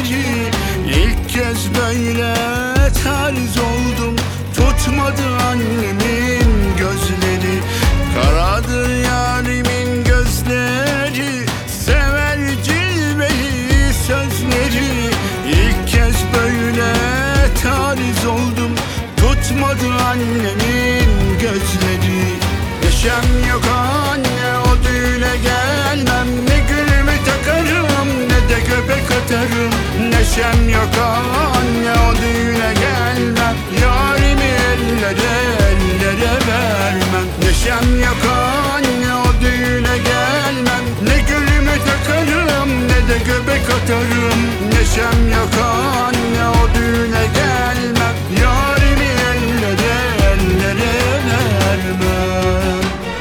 sözleri. İlk kez böyle tarz oldum, tutmadı annemin gözleri. Karadır yarimin gözleri, sever cilveyi sözleri. İlk kez böyle tarz oldum, tutmadı annemin gözleri. Neşem yok anne, o düğüne gelmem. Ne gülümü takarım ne de göbek atarım. Neşem yok anne, o düğüne gelmem. Yarimi ellere vermem. Neşem yok anne, o düğüne gelmem. Ne gülümü takarım ne de göbek atarım. Neşem yok anne, o düğüne gelmem. Yarimi ellere vermem.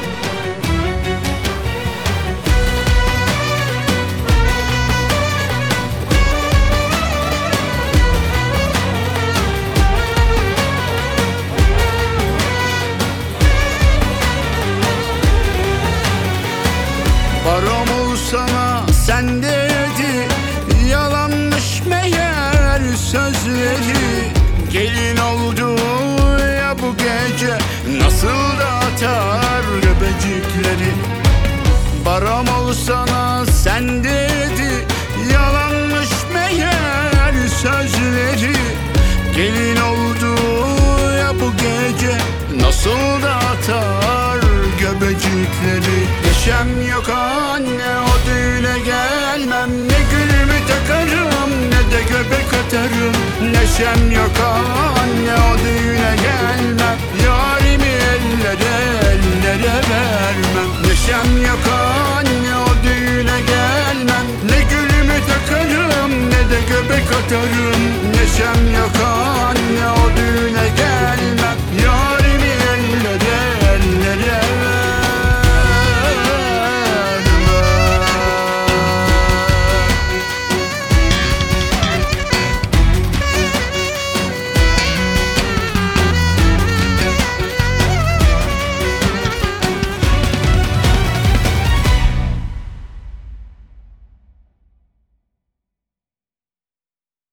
Barom olsana sen dedi, yalanmış meğer sözleri. Gelin oldu ya bu gece, nasıl da atar göbecikleri. Barom olsana sen dedi, yalanmış meğer sözleri. Gelin oldu ya bu gece, nasıl da atar göbecikleri. Neşem yok anne, o düğüne gelmem. Ne gülümü takarım ne de göbek atarım. Neşem yok anne, o düğüne gelmem. Yarimi ellere vermem. Neşem yok anne, o düğüne gelmem. Ne gülümü takarım ne de göbek atarım. Neşem yok anne.